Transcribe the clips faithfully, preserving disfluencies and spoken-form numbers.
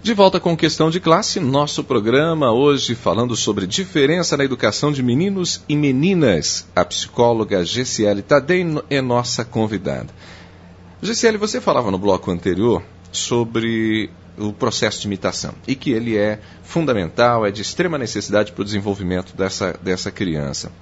De volta com Questão de Classe, nosso programa hoje falando sobre diferença na educação de meninos e meninas. A psicóloga Gessiele Tadei é nossa convidada. Gessiele, você falava no bloco anterior sobre o processo de imitação e que ele é fundamental, é de extrema necessidade para o desenvolvimento dessa, dessa criança.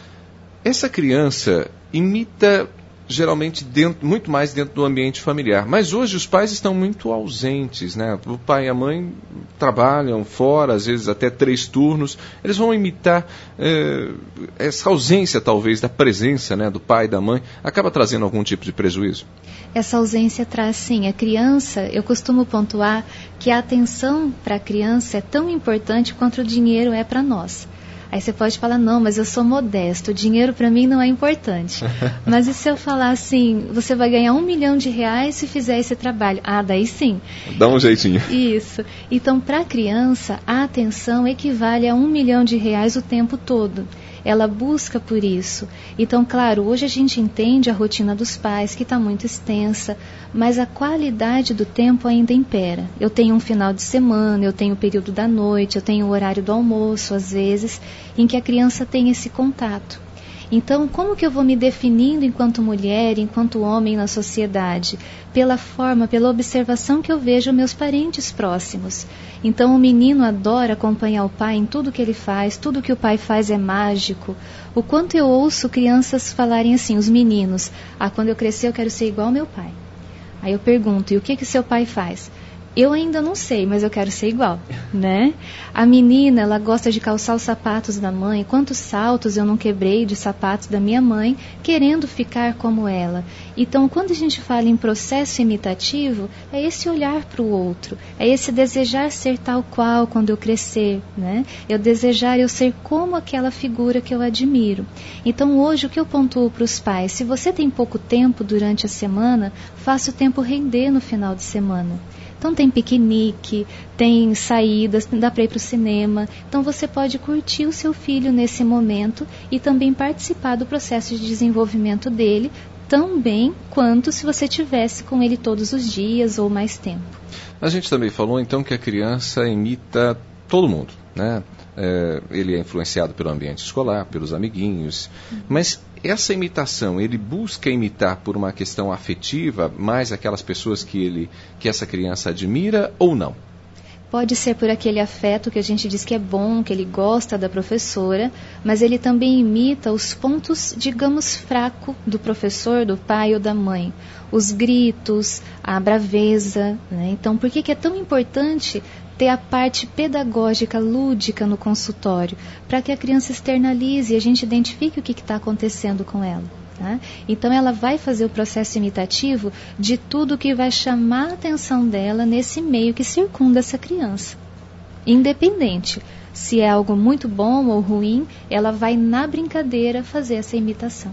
Essa criança imita geralmente dentro, muito mais dentro do ambiente familiar. Mas hoje os pais estão muito ausentes, né? O pai e a mãe trabalham fora, às vezes até três turnos. Eles vão imitar eh, essa ausência, talvez, da presença, né, do pai e da mãe. Acaba trazendo algum tipo de prejuízo? Essa ausência traz, sim. A criança, eu costumo pontuar que a atenção para a criança é tão importante quanto o dinheiro é para nós. Aí você pode falar, não, mas eu sou modesto, o dinheiro para mim não é importante. Mas e se eu falar assim, você vai ganhar um milhão de reais se fizer esse trabalho? Ah, daí sim. Dá um jeitinho. Isso. Então, para a criança, a atenção equivale a um milhão de reais o tempo todo. Ela busca por isso. Então, claro, hoje a gente entende a rotina dos pais, que está muito extensa, mas a qualidade do tempo ainda impera. Eu tenho um final de semana, eu tenho o período da noite, eu tenho o horário do almoço, às vezes, em que a criança tem esse contato. Então, como que eu vou me definindo enquanto mulher, enquanto homem na sociedade? Pela forma, pela observação que eu vejo meus parentes próximos. Então, o menino adora acompanhar o pai em tudo que ele faz, tudo que o pai faz é mágico. O quanto eu ouço crianças falarem assim, os meninos, ah, quando eu crescer eu quero ser igual ao meu pai. Aí eu pergunto, e o que que seu pai faz? Eu ainda não sei, mas eu quero ser igual, né? A menina, ela gosta de calçar os sapatos da mãe. Quantos saltos eu não quebrei de sapatos da minha mãe, querendo ficar como ela. Então, quando a gente fala em processo imitativo, é esse olhar para o outro, é esse desejar ser tal qual quando eu crescer, né? Eu desejar eu ser como aquela figura que eu admiro. Então, hoje, o que eu pontuo para os pais? Se você tem pouco tempo durante a semana, faça o tempo render no final de semana. Então tem piquenique, tem saídas, dá para ir para o cinema. Então você pode curtir o seu filho nesse momento e também participar do processo de desenvolvimento dele tão bem quanto se você tivesse com ele todos os dias ou mais tempo. A gente também falou então que a criança imita todo mundo, né? É, ele é influenciado pelo ambiente escolar, pelos amiguinhos, uhum. Mas essa imitação, ele busca imitar por uma questão afetiva, mais aquelas pessoas que, ele, que essa criança admira ou não? Pode ser por aquele afeto que a gente diz que é bom, que ele gosta da professora, mas ele também imita os pontos, digamos, fracos do professor, do pai ou da mãe. Os gritos, a braveza, né? Então, por que que é tão importante ter a parte pedagógica, lúdica no consultório, para que a criança externalize e a gente identifique o que está acontecendo com ela. Tá? Então ela vai fazer o processo imitativo de tudo que vai chamar a atenção dela nesse meio que circunda essa criança. Independente se é algo muito bom ou ruim, ela vai na brincadeira fazer essa imitação.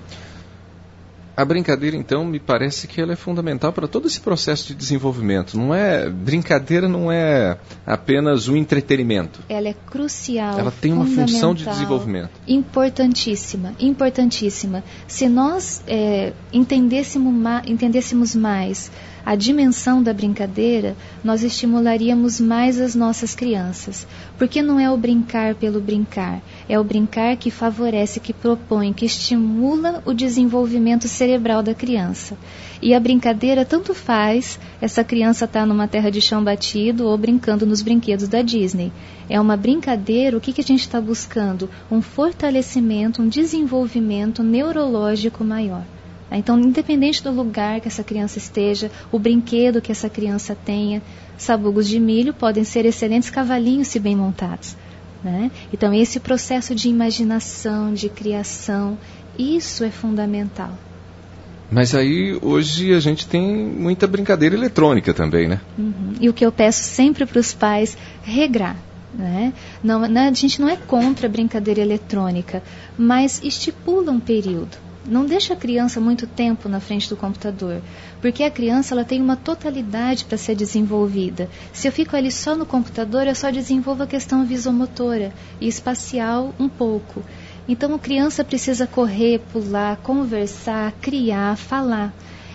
A brincadeira, então, me parece que ela é fundamental para todo esse processo de desenvolvimento. Não é, brincadeira não é apenas um entretenimento. Ela é crucial, ela tem uma função de desenvolvimento. Importantíssima, importantíssima. Se nós é, entendêssemos, ma- entendêssemos mais a dimensão da brincadeira, nós estimularíamos mais as nossas crianças. Porque não é o brincar pelo brincar, é o brincar que favorece, que propõe, que estimula o desenvolvimento cerebral da criança. E a brincadeira tanto faz, essa criança está numa terra de chão batido ou brincando nos brinquedos da Disney. É uma brincadeira, o que, que a gente está buscando? Um fortalecimento, um desenvolvimento neurológico maior. Então, independente do lugar que essa criança esteja, o brinquedo que essa criança tenha, sabugos de milho podem ser excelentes cavalinhos se bem montados, né? Então, esse processo de imaginação, de criação, isso é fundamental. Mas aí, hoje, a gente tem muita brincadeira eletrônica também, né? Uhum. E o que eu peço sempre para os pais, regrar. Né? Não, né? A gente não é contra a brincadeira eletrônica, mas estipula um período. Não deixa a criança muito tempo na frente do computador, porque a criança ela tem uma totalidade para ser desenvolvida. Se eu fico ali só no computador, eu só desenvolvo a questão visomotora e espacial um pouco. Então a criança precisa correr, pular, conversar, criar, falar.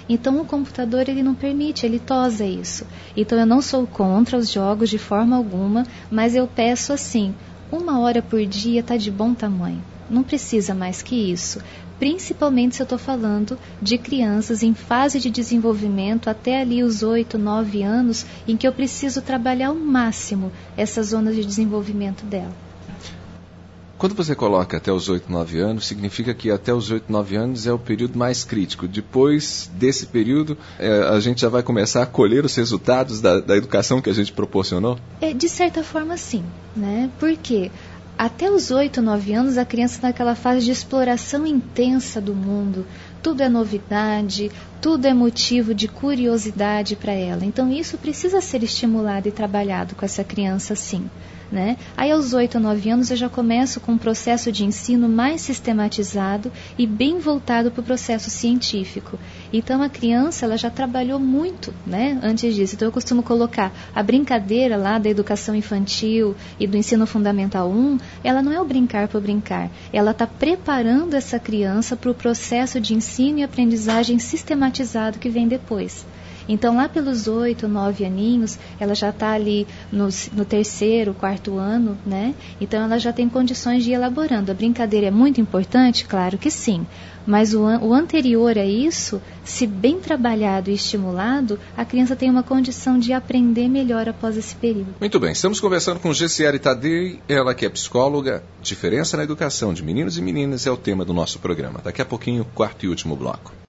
Então o computador ele não permite, ele tosa isso. Então eu não sou contra os jogos de forma alguma, mas eu peço assim, uma hora por dia está de bom tamanho. Não precisa mais que isso. Principalmente se eu estou falando de crianças em fase de desenvolvimento até ali os oito, nove anos, em que eu preciso trabalhar ao máximo essas zonas de desenvolvimento dela. Quando você coloca até os oito, nove anos, significa que até os oito, nove anos é o período mais crítico. Depois desse período, é, a gente já vai começar a colher os resultados da, da educação que a gente proporcionou? É, de certa forma, sim, né? Por quê? Até os oito, nove anos, a criança está naquela fase de exploração intensa do mundo. Tudo é novidade, tudo é motivo de curiosidade para ela. Então, isso precisa ser estimulado e trabalhado com essa criança, sim. Né? Aí aos oito, nove anos eu já começo com um processo de ensino mais sistematizado e bem voltado para o processo científico. Então a criança ela já trabalhou muito, né, antes disso. Então eu costumo colocar a brincadeira lá da educação infantil e do ensino fundamental um, ela não é o brincar por brincar. Ela está preparando essa criança para o processo de ensino e aprendizagem sistematizado que vem depois. Então, lá pelos oito, nove aninhos, ela já está ali no, no terceiro, quarto ano, né? Então, ela já tem condições de ir elaborando. A brincadeira é muito importante? Claro que sim. Mas o, o anterior a isso, se bem trabalhado e estimulado, a criança tem uma condição de aprender melhor após esse período. Muito bem, estamos conversando com Gessiele Tadei, ela que é psicóloga. Diferença na educação de meninos e meninas é o tema do nosso programa. Daqui a pouquinho, quarto e último bloco.